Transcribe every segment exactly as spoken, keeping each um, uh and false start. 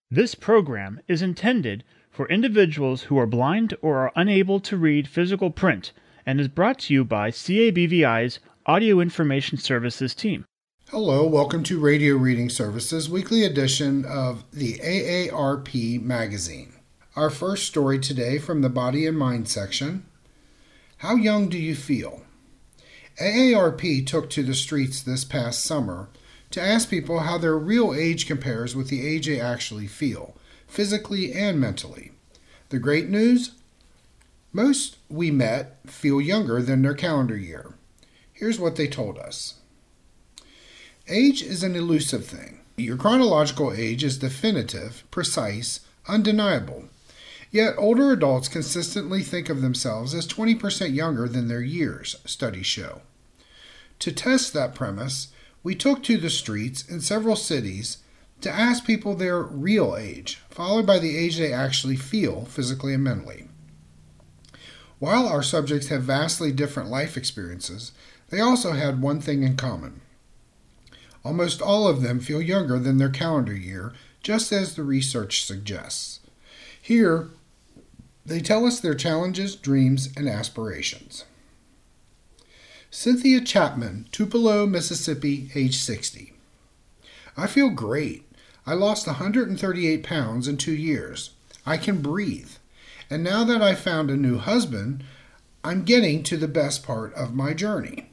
This program is intended for individuals who are blind or are unable to read physical print and is brought to you by C A B V I's Audio Information Services team. Hello, welcome to Radio Reading Services, weekly edition of the A A R P magazine. Our first story today from the Body and Mind section. How young do you feel? A A R P took to the streets this past summer to ask people how their real age compares with the age they actually feel, physically and mentally. The great news? Most we met feel younger than their calendar year. Here's what they told us. Age is an elusive thing. Your chronological age is definitive, precise, undeniable. Yet older adults consistently think of themselves as twenty percent younger than their years, studies show. To test that premise, we took to the streets in several cities to ask people their real age, followed by the age they actually feel, physically and mentally. While our subjects have vastly different life experiences, they also had one thing in common. Almost all of them feel younger than their calendar year, just as the research suggests. Here, they tell us their challenges, dreams, and aspirations. Cynthia Chapman, Tupelo, Mississippi, age sixty. I feel great. I lost one hundred thirty-eight pounds in two years. I can breathe. And now that I found a new husband, I'm getting to the best part of my journey.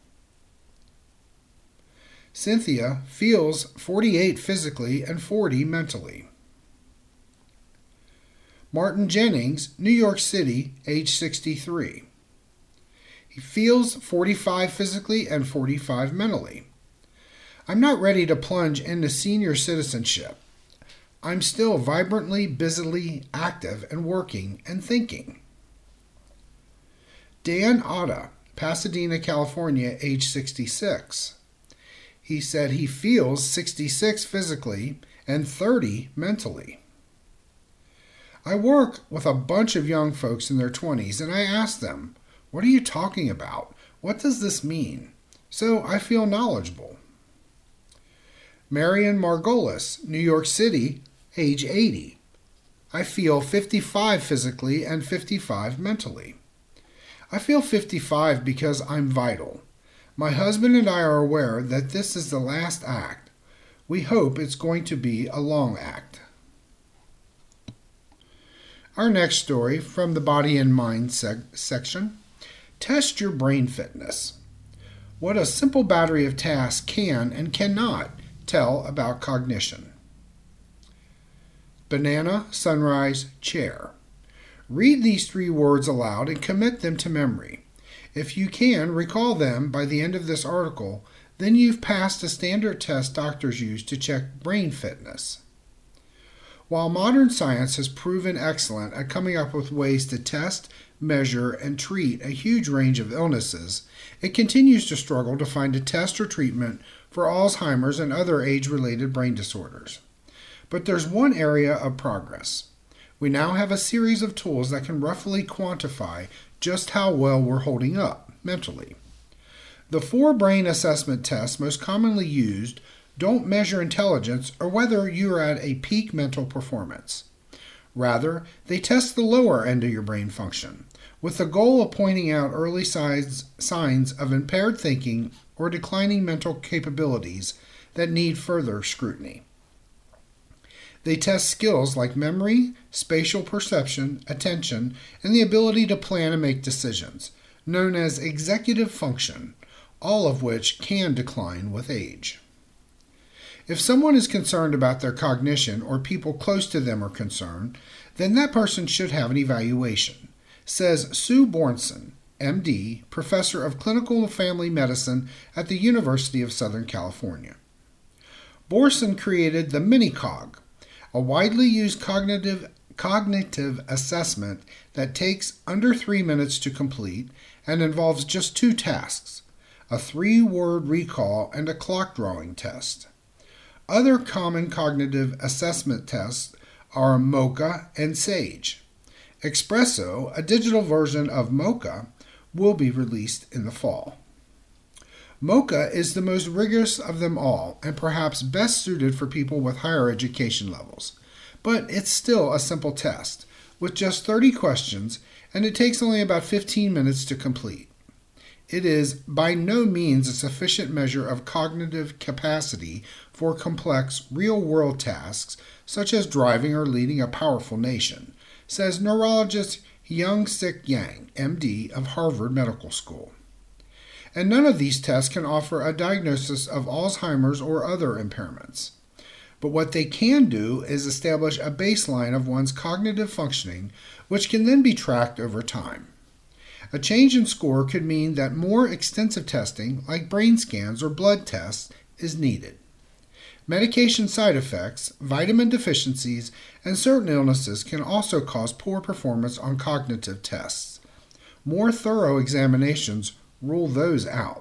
Cynthia feels forty-eight physically and forty mentally. Martin Jennings, New York City, age sixty-three. He feels forty-five physically and forty-five mentally. I'm not ready to plunge into senior citizenship. I'm still vibrantly, busily active and working and thinking. Dan Otta, Pasadena, California, age sixty-six. He said he feels sixty-six physically and thirty mentally. I work with a bunch of young folks in their twenties, and I ask them, what are you talking about? What does this mean? So I feel knowledgeable. Marion Margolis, New York City, age eighty. I feel fifty-five physically and fifty-five mentally. I feel fifty-five because I'm vital. My husband and I are aware that this is the last act. We hope it's going to be a long act. Our next story from the Body and Mind seg- section. Test your brain fitness. What a simple battery of tasks can and cannot tell about cognition. Banana, sunrise, chair. Read these three words aloud and commit them to memory. If you can recall them by the end of this article, then you've passed a standard test doctors use to check brain fitness. While modern science has proven excellent at coming up with ways to test, measure, and treat a huge range of illnesses, it continues to struggle to find a test or treatment for Alzheimer's and other age-related brain disorders. But there's one area of progress. We now have a series of tools that can roughly quantify just how well we're holding up mentally. The four brain assessment tests most commonly used don't measure intelligence or whether you are at a peak mental performance. Rather, they test the lower end of your brain function, with the goal of pointing out early signs, signs of impaired thinking or declining mental capabilities that need further scrutiny. They test skills like memory, spatial perception, attention, and the ability to plan and make decisions, known as executive function, all of which can decline with age. If someone is concerned about their cognition or people close to them are concerned, then that person should have an evaluation, says Sue Bornson, M D, professor of clinical family medicine at the University of Southern California. Bornson created the MiniCog, a widely used cognitive cognitive assessment that takes under three minutes to complete and involves just two tasks, a three-word recall and a clock drawing test. Other common cognitive assessment tests are MoCA and SAGE. Espresso, a digital version of MoCA, will be released in the fall. MoCA is the most rigorous of them all and perhaps best suited for people with higher education levels. but it's still a simple test with just thirty questions, and it takes only about fifteen minutes to complete. It is by no means a sufficient measure of cognitive capacity for complex, real-world tasks such as driving or leading a powerful nation, says neurologist Young-Sik Yang, M D of Harvard Medical School. And none of these tests can offer a diagnosis of Alzheimer's or other impairments. But what they can do is establish a baseline of one's cognitive functioning, which can then be tracked over time. A change in score could mean that more extensive testing, like brain scans or blood tests, is needed. Medication side effects, vitamin deficiencies, and certain illnesses can also cause poor performance on cognitive tests. More thorough examinations rule those out.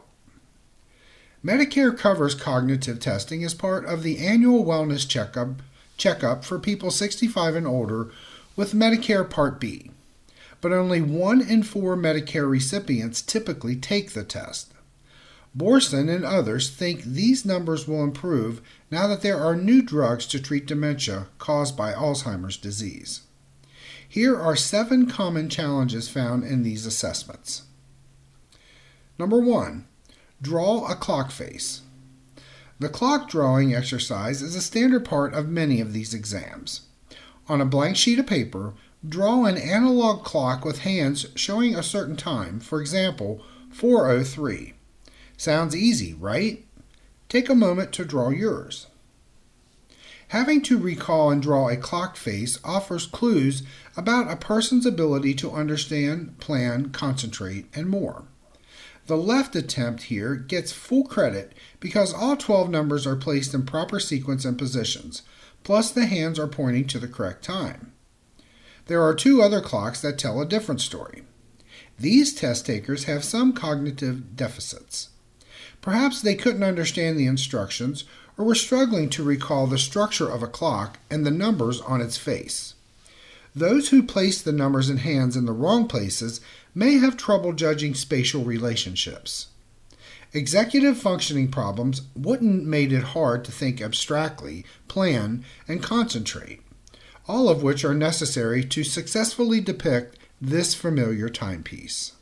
Medicare covers cognitive testing as part of the annual wellness checkup, checkup for people sixty-five and older with Medicare Part B, but only one in four Medicare recipients typically take the test. Borson and others think these numbers will improve now that there are new drugs to treat dementia caused by Alzheimer's disease. Here are seven common challenges found in these assessments. Number one, draw a clock face. The clock drawing exercise is a standard part of many of these exams. On a blank sheet of paper, draw an analog clock with hands showing a certain time, for example, four oh three. Sounds easy, right? Take a moment to draw yours. Having to recall and draw a clock face offers clues about a person's ability to understand, plan, concentrate, and more. The left attempt here gets full credit because all twelve numbers are placed in proper sequence and positions, plus the hands are pointing to the correct time. There are two other clocks that tell a different story. These test takers have some cognitive deficits. Perhaps they couldn't understand the instructions or were struggling to recall the structure of a clock and the numbers on its face. Those who place the numbers and hands in the wrong places may have trouble judging spatial relationships. Executive functioning problems wouldn't made it hard to think abstractly, plan, and concentrate, all of which are necessary to successfully depict this familiar timepiece.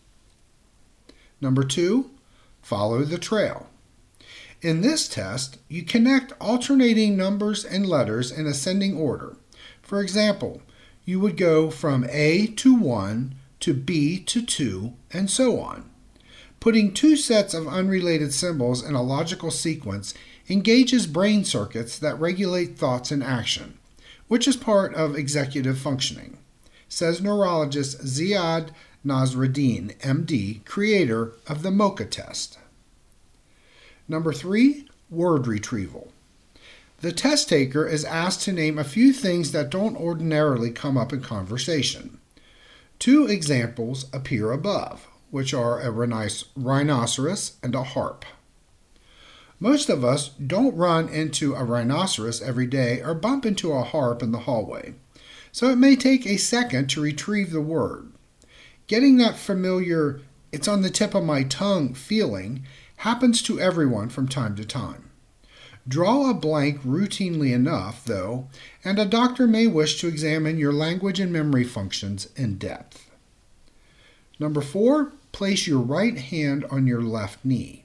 Number two, follow the trail. In this test, you connect alternating numbers and letters in ascending order. For example, you would go from A to one to B to two, and so on. Putting two sets of unrelated symbols in a logical sequence engages brain circuits that regulate thoughts and action, which is part of executive functioning, says neurologist Ziad Nasreddin, M D, creator of the MoCA test. Number three, word retrieval. The test taker is asked to name a few things that don't ordinarily come up in conversation. Two examples appear above, which are a rhinoceros and a harp. Most of us don't run into a rhinoceros every day or bump into a harp in the hallway, so it may take a second to retrieve the word. Getting that familiar, it's on the tip of my tongue feeling happens to everyone from time to time. Draw a blank routinely enough, though, and a doctor may wish to examine your language and memory functions in depth. Number four, place your right hand on your left knee.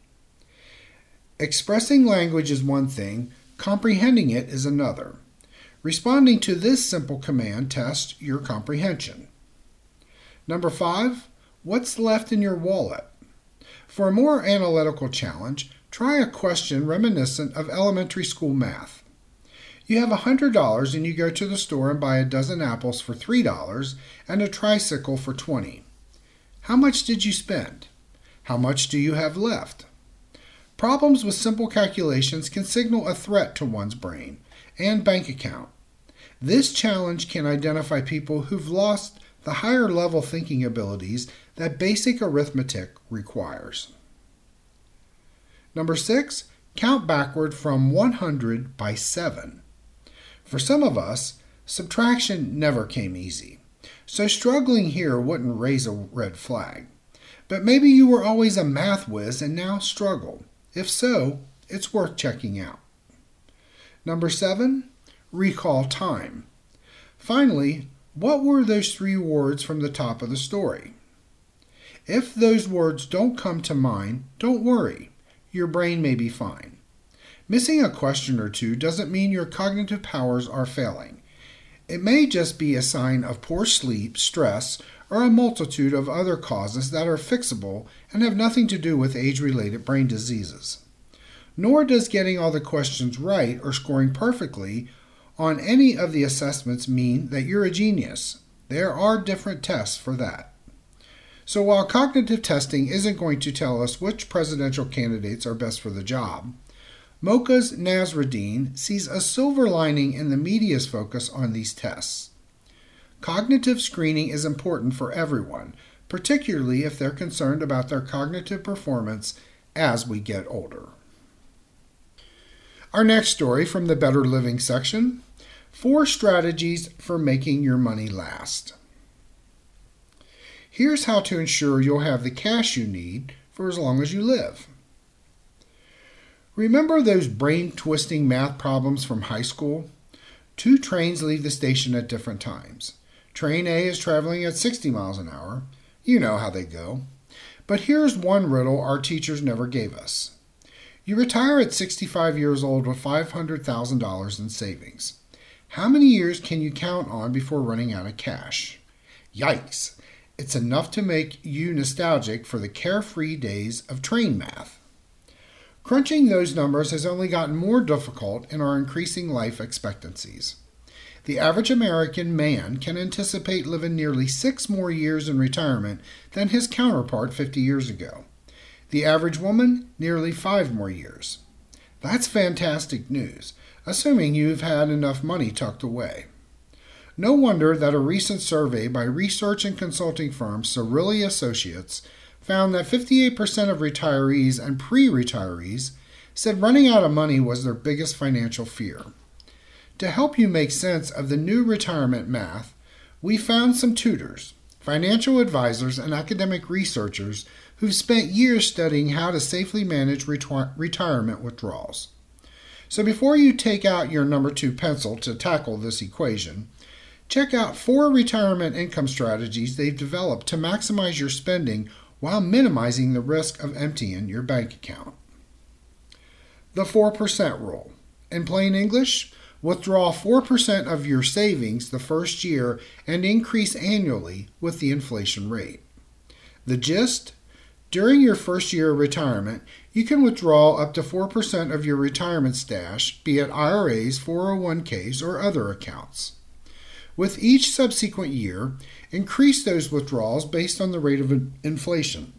Expressing language is one thing, comprehending it is another. Responding to this simple command tests your comprehension. Number five, what's left in your wallet? For a more analytical challenge, try a question reminiscent of elementary school math. You have one hundred dollars and you go to the store and buy a dozen apples for three dollars and a tricycle for twenty dollars. How much did you spend? How much do you have left? Problems with simple calculations can signal a threat to one's brain and bank account. This challenge can identify people who've lost the higher level thinking abilities that basic arithmetic requires. Number six, count backward from one hundred by seven. For some of us, subtraction never came easy, so struggling here wouldn't raise a red flag. But maybe you were always a math whiz and now struggle. If so, it's worth checking out. Number seven, recall time. Finally, what were those three words from the top of the story? If those words don't come to mind, don't worry. Your brain may be fine. Missing a question or two doesn't mean your cognitive powers are failing. It may just be a sign of poor sleep, stress, or a multitude of other causes that are fixable and have nothing to do with age-related brain diseases. Nor does getting all the questions right or scoring perfectly on any of the assessments mean that you're a genius. There are different tests for that. So while cognitive testing isn't going to tell us which presidential candidates are best for the job, Mocha's Nasruddin sees a silver lining in the media's focus on these tests. Cognitive screening is important for everyone, particularly if they're concerned about their cognitive performance as we get older. Our next story from the Better Living section, Four Strategies for Making Your Money Last. Here's how to ensure you'll have the cash you need for as long as you live. Remember those brain-twisting math problems from high school? Two trains leave the station at different times. Train A is traveling at sixty miles an hour. You know how they go. But here's one riddle our teachers never gave us. You retire at sixty-five years old with five hundred thousand dollars in savings. How many years can you count on before running out of cash? Yikes! It's enough to make you nostalgic for the carefree days of train math. Crunching those numbers has only gotten more difficult in our increasing life expectancies. The average American man can anticipate living nearly six more years in retirement than his counterpart fifty years ago. The average woman, nearly five more years. That's fantastic news, assuming you've had enough money tucked away. No wonder that a recent survey by research and consulting firm Cirilli Associates found that fifty-eight percent of retirees and pre-retirees said running out of money was their biggest financial fear. To help you make sense of the new retirement math, we found some tutors, financial advisors, and academic researchers who've spent years studying how to safely manage reti- retirement withdrawals. So before you take out your number two pencil to tackle this equation, check out four retirement income strategies they've developed to maximize your spending while minimizing the risk of emptying your bank account. The four percent rule. In plain English, withdraw four percent of your savings the first year and increase annually with the inflation rate. The gist? During your first year of retirement, you can withdraw up to four percent of your retirement stash, be it I R As, four oh one k's, or other accounts. With each subsequent year, increase those withdrawals based on the rate of inflation.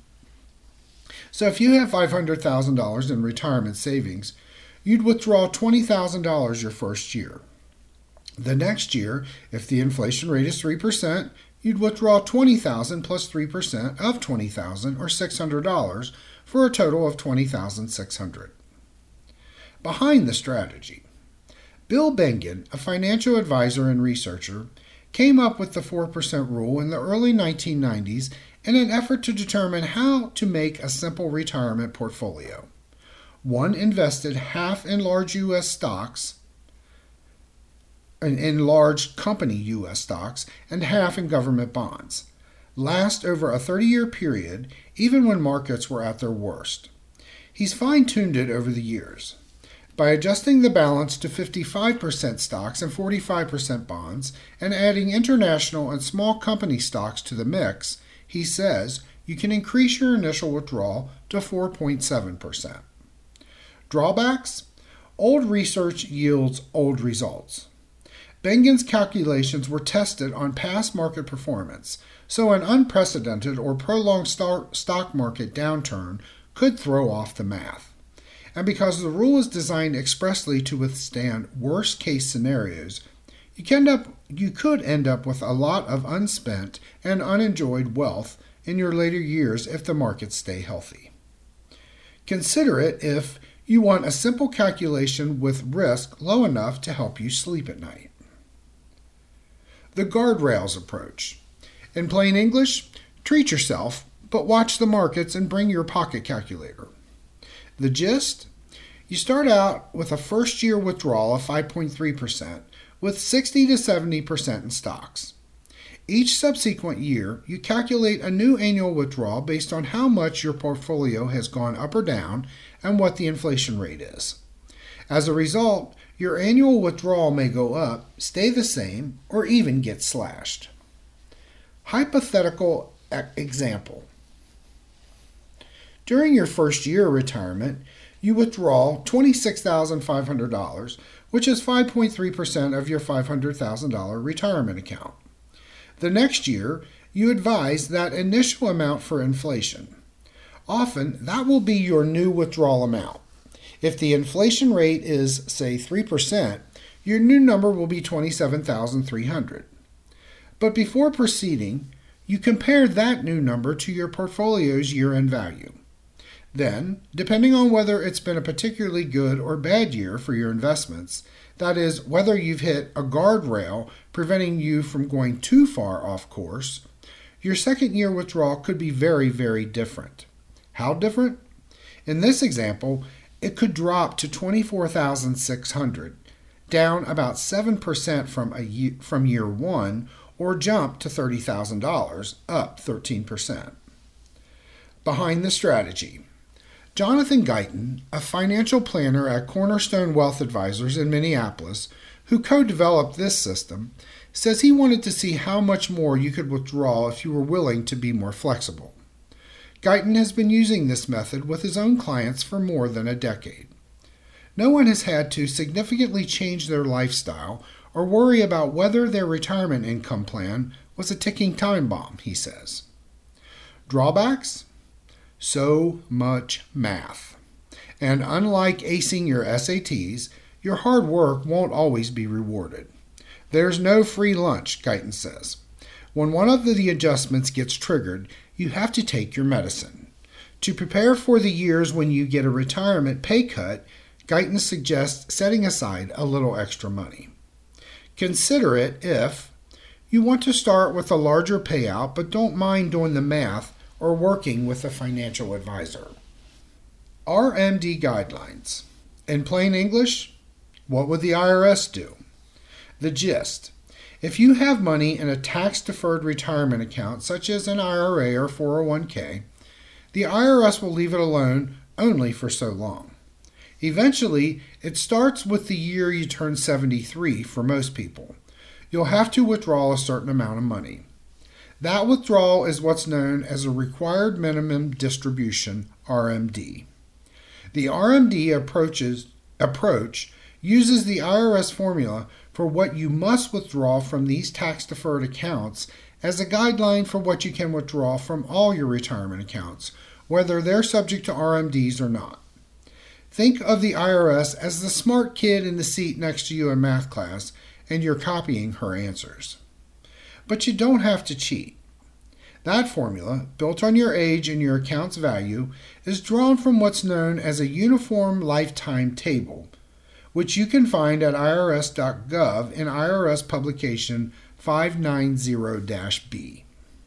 So if you have five hundred thousand dollars in retirement savings, you'd withdraw twenty thousand dollars your first year. The next year, if the inflation rate is three percent, you'd withdraw twenty thousand dollars plus three percent of twenty thousand dollars, or six hundred dollars, for a total of twenty thousand six hundred dollars. Behind the strategy, Bill Bengen, a financial advisor and researcher, came up with the four percent rule in the early nineteen nineties in an effort to determine how to make a simple retirement portfolio. One invested half in large U S stocks, in large company U S stocks, and half in government bonds. Last over a thirty-year period, even when markets were at their worst. He's fine-tuned it over the years. By adjusting the balance to fifty-five percent stocks and forty-five percent bonds, and adding international and small company stocks to the mix, he says you can increase your initial withdrawal to four point seven percent. Drawbacks? Old research yields old results. Bengen's calculations were tested on past market performance, so an unprecedented or prolonged stock market downturn could throw off the math. And because the rule is designed expressly to withstand worst-case scenarios, you can end up, you could end up with a lot of unspent and unenjoyed wealth in your later years if the markets stay healthy. Consider it if you want a simple calculation with risk low enough to help you sleep at night. The guardrails approach. In plain English, treat yourself, but watch the markets and bring your pocket calculator. The gist? You start out with a first-year withdrawal of five point three percent, with sixty to seventy percent in stocks. Each subsequent year, you calculate a new annual withdrawal based on how much your portfolio has gone up or down and what the inflation rate is. As a result, your annual withdrawal may go up, stay the same, or even get slashed. Hypothetical example. During your first year of retirement, you withdraw twenty-six thousand five hundred dollars, which is five point three percent of your five hundred thousand dollars retirement account. The next year, you advise that initial amount for inflation. Often, that will be your new withdrawal amount. If the inflation rate is, say, three percent, your new number will be twenty-seven thousand three hundred dollars. But before proceeding, you compare that new number to your portfolio's year-end value. Then, depending on whether it's been a particularly good or bad year for your investments, that is, whether you've hit a guardrail preventing you from going too far off course, your second year withdrawal could be very, very different. How different? In this example, it could drop to twenty-four thousand six hundred dollars, down about seven percent from, a year, from year one, or jump to thirty thousand dollars, up thirteen percent. Behind the strategy. Jonathan Guyton, a financial planner at Cornerstone Wealth Advisors in Minneapolis, who co-developed this system, says he wanted to see how much more you could withdraw if you were willing to be more flexible. Guyton has been using this method with his own clients for more than a decade. No one has had to significantly change their lifestyle or worry about whether their retirement income plan was a ticking time bomb, he says. Drawbacks? So much math. And unlike acing your S A Ts, your hard work won't always be rewarded. There's no free lunch, Guyton says. When one of the adjustments gets triggered, you have to take your medicine. To prepare for the years when you get a retirement pay cut, Guyton suggests setting aside a little extra money. Consider it if you want to start with a larger payout but don't mind doing the math or working with a financial advisor. R M D guidelines. In plain English, what would the I R S do? The gist. If you have money in a tax-deferred retirement account, such as an I R A or four oh one k, the I R S will leave it alone only for so long. Eventually, it starts with the year you turn seventy-three for most people. You'll have to withdraw a certain amount of money. That withdrawal is what's known as a required minimum distribution, R M D. The R M D approaches, approach uses the I R S formula for what you must withdraw from these tax-deferred accounts as a guideline for what you can withdraw from all your retirement accounts, whether they're subject to R M Ds or not. Think of the I R S as the smart kid in the seat next to you in math class, and you're copying her answers. But you don't have to cheat. That formula, built on your age and your account's value, is drawn from what's known as a Uniform Lifetime Table, which you can find at I R S dot gov in I R S Publication five ninety dash B.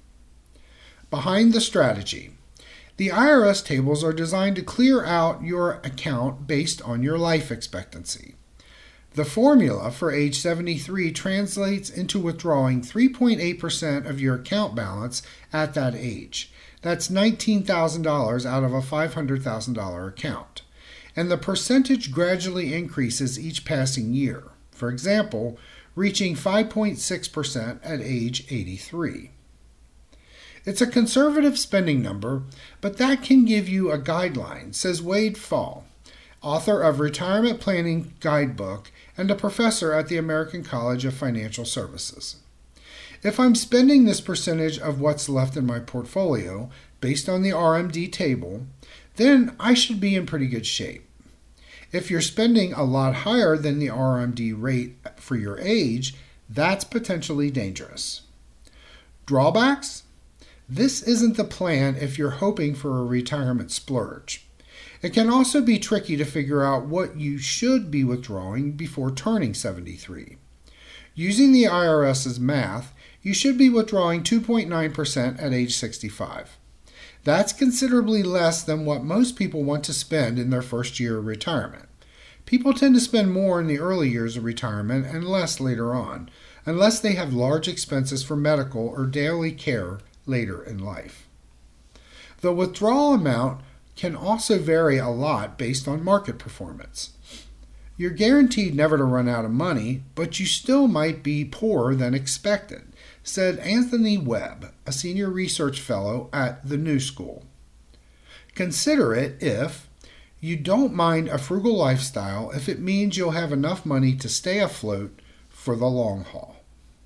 Behind the strategy. The I R S tables are designed to clear out your account based on your life expectancy. The formula for age seventy-three translates into withdrawing three point eight percent of your account balance at that age. That's nineteen thousand dollars out of a five hundred thousand dollars account. And the percentage gradually increases each passing year, for example, reaching five point six percent at age eighty-three. It's a conservative spending number, but that can give you a guideline, says Wade Fall, author of Retirement Planning Guidebook and a professor at the American College of Financial Services. If I'm spending this percentage of what's left in my portfolio based on the R M D table, then I should be in pretty good shape. If you're spending a lot higher than the R M D rate for your age, that's potentially dangerous. Drawbacks? This isn't the plan if you're hoping for a retirement splurge. It can also be tricky to figure out what you should be withdrawing before turning seventy-three. Using the I R S's math, you should be withdrawing two point nine percent at age sixty-five. That's considerably less than what most people want to spend in their first year of retirement. People tend to spend more in the early years of retirement and less later on, unless they have large expenses for medical or daily care later in life. The withdrawal amount can also vary a lot based on market performance. You're guaranteed never to run out of money, but you still might be poorer than expected, said Anthony Webb, a senior research fellow at the New School. Consider it if you don't mind a frugal lifestyle if it means you'll have enough money to stay afloat for the long haul.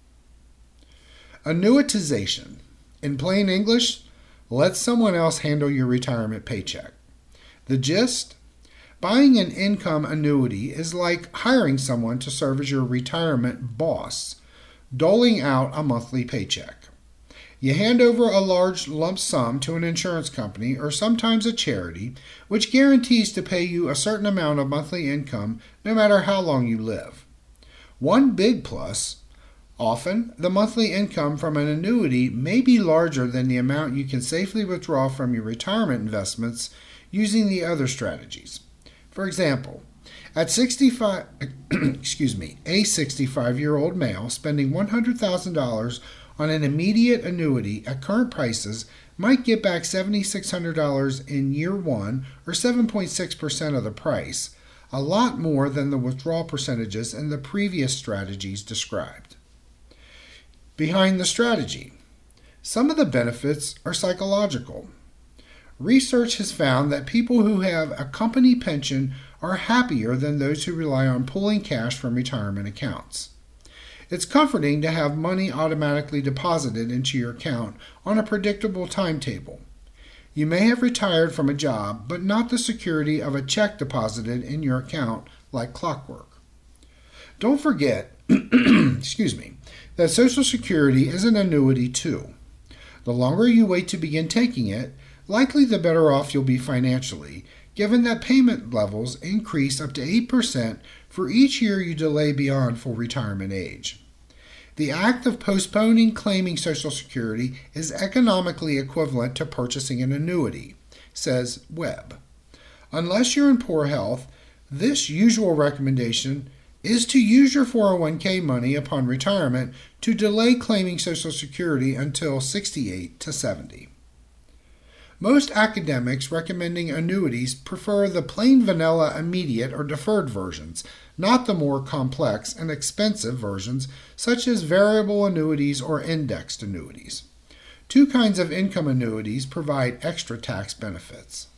Annuitization. In plain English, let someone else handle your retirement paycheck. The gist? Buying an income annuity is like hiring someone to serve as your retirement boss, doling out a monthly paycheck. You hand over a large lump sum to an insurance company or sometimes a charity, which guarantees to pay you a certain amount of monthly income no matter how long you live. One big plus, often the monthly income from an annuity may be larger than the amount you can safely withdraw from your retirement investments using the other strategies. For example, at sixty-five, excuse me, a sixty-five-year-old male spending one hundred thousand dollars on an immediate annuity at current prices might get back seven thousand six hundred dollars in year one, or seven point six percent of the price, a lot more than the withdrawal percentages in the previous strategies described. Behind the strategy, some of the benefits are psychological. Research has found that people who have a company pension are happier than those who rely on pulling cash from retirement accounts. It's comforting to have money automatically deposited into your account on a predictable timetable. You may have retired from a job, but not the security of a check deposited in your account like clockwork. Don't forget, excuse me, that Social Security is an annuity too. The longer you wait to begin taking it, likely the better off you'll be financially, given that payment levels increase up to eight percent for each year you delay beyond full retirement age. The act of postponing claiming Social Security is economically equivalent to purchasing an annuity, says Webb. Unless you're in poor health, this usual recommendation is to use your four oh one k money upon retirement to delay claiming Social Security until sixty-eight to seventy. Most academics recommending annuities prefer the plain vanilla immediate or deferred versions, not the more complex and expensive versions such as variable annuities or indexed annuities. Two kinds of income annuities provide extra tax benefits.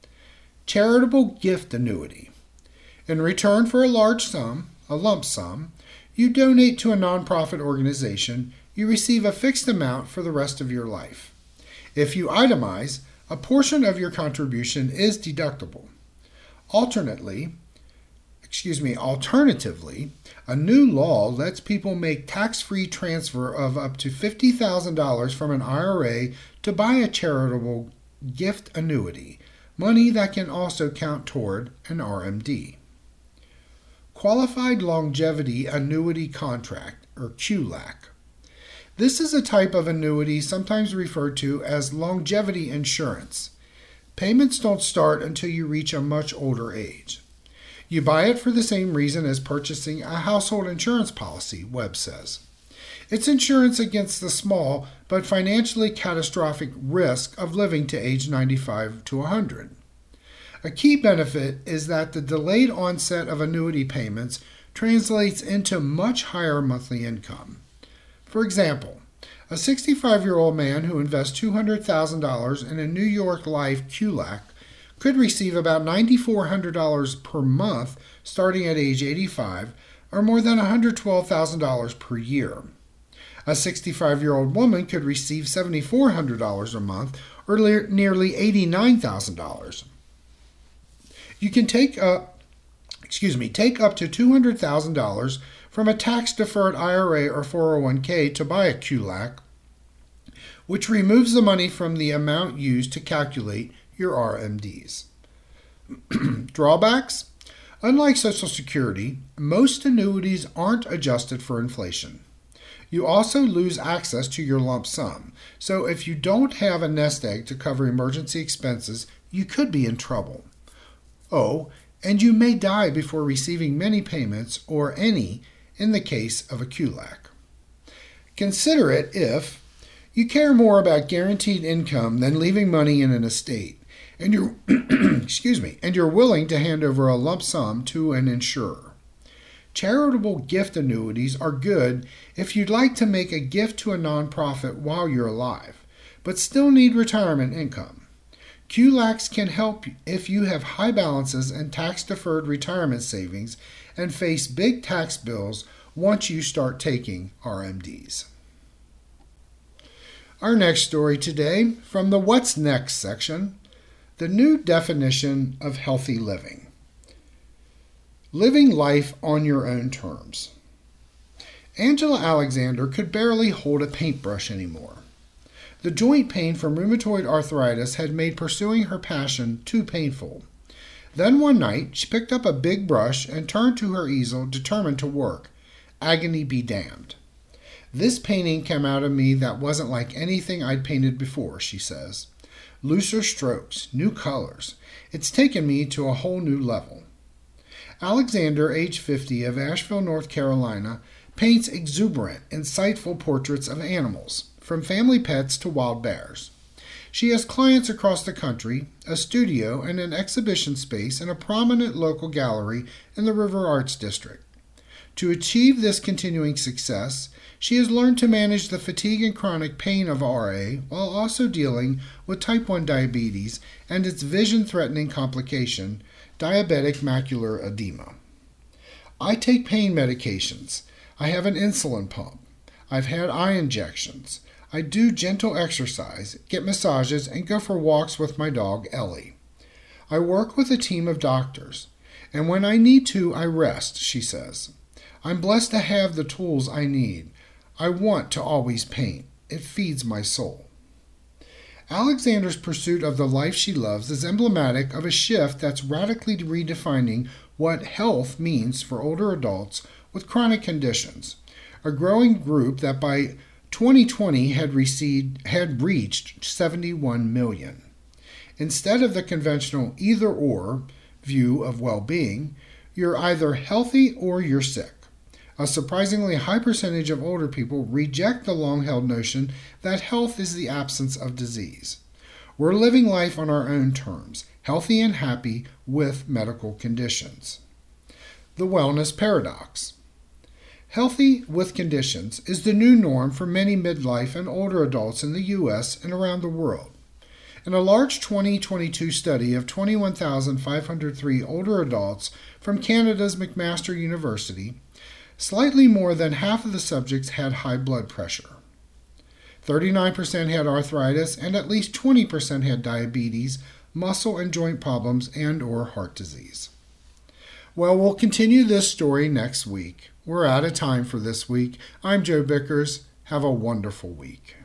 Charitable gift annuity. In return for a large sum, a lump sum, you donate to a nonprofit organization, you receive a fixed amount for the rest of your life. If you itemize, a portion of your contribution is deductible. Alternately, excuse me, alternatively, a new law lets people make tax-free transfer of up to fifty thousand dollars from an I R A to buy a charitable gift annuity, money that can also count toward an R M D. Qualified Longevity Annuity Contract, or Q L A C. This is a type of annuity sometimes referred to as longevity insurance. Payments don't start until you reach a much older age. You buy it for the same reason as purchasing a household insurance policy, Webb says. It's insurance against the small but financially catastrophic risk of living to age ninety-five to one hundred. A key benefit is that the delayed onset of annuity payments translates into much higher monthly income. For example, a sixty-five-year-old man who invests two hundred thousand dollars in a New York Life Q L A C could receive about nine thousand four hundred dollars per month starting at age eighty-five, or more than one hundred twelve thousand dollars per year. A sixty-five-year-old woman could receive seven thousand four hundred dollars a month, or le- nearly eighty-nine thousand dollars. You can take up, excuse me, take up to two hundred thousand dollars from a tax-deferred I R A or four oh one k to buy a Q L A C, which removes the money from the amount used to calculate your R M Ds. Drawbacks? Unlike Social Security, most annuities aren't adjusted for inflation. You also lose access to your lump sum, so if you don't have a nest egg to cover emergency expenses, you could be in trouble. Oh, and you may die before receiving many payments or any in the case of a Q L A C. Consider it if you care more about guaranteed income than leaving money in an estate, and you're excuse me, and you're willing to hand over a lump sum to an insurer. Charitable gift annuities are good if you'd like to make a gift to a nonprofit while you're alive, but still need retirement income. Q L A Cs can help if you have high balances and tax-deferred retirement savings and face big tax bills once you start taking R M Ds. Our next story today, from the What's Next section, the new definition of healthy living. Living life on your own terms. Angela Alexander could barely hold a paintbrush anymore. The joint pain from rheumatoid arthritis had made pursuing her passion too painful. Then one night, she picked up a big brush and turned to her easel, determined to work. Agony be damned. This painting came out of me that wasn't like anything I'd painted before, she says. Looser strokes, new colors. It's taken me to a whole new level. Alexander, age fifty, of Asheville, North Carolina, paints exuberant, insightful portraits of animals, from family pets to wild bears. She has clients across the country, a studio, and an exhibition space in a prominent local gallery in the River Arts District. To achieve this continuing success, she has learned to manage the fatigue and chronic pain of R A while also dealing with type one diabetes and its vision-threatening complication, diabetic macular edema. I take pain medications. I have an insulin pump. I've had eye injections. I do gentle exercise, get massages, and go for walks with my dog, Ellie. I work with a team of doctors, and when I need to, I rest, she says. I'm blessed to have the tools I need. I want to always paint. It feeds my soul. Alexander's pursuit of the life she loves is emblematic of a shift that's radically redefining what health means for older adults with chronic conditions, a growing group that by twenty twenty had, received, had reached seventy-one million. Instead of the conventional either-or view of well-being, you're either healthy or you're sick. A surprisingly high percentage of older people reject the long-held notion that health is the absence of disease. We're living life on our own terms, healthy and happy with medical conditions. The wellness paradox. Healthy with conditions is the new norm for many midlife and older adults in the U S and around the world. In a large twenty twenty-two study of twenty-one thousand five hundred three older adults from Canada's McMaster University, slightly more than half of the subjects had high blood pressure. thirty-nine percent had arthritis, and at least twenty percent had diabetes, muscle and joint problems, and or heart disease. Well, we'll continue this story next week. We're out of time for this week. I'm Joe Bickers. Have a wonderful week.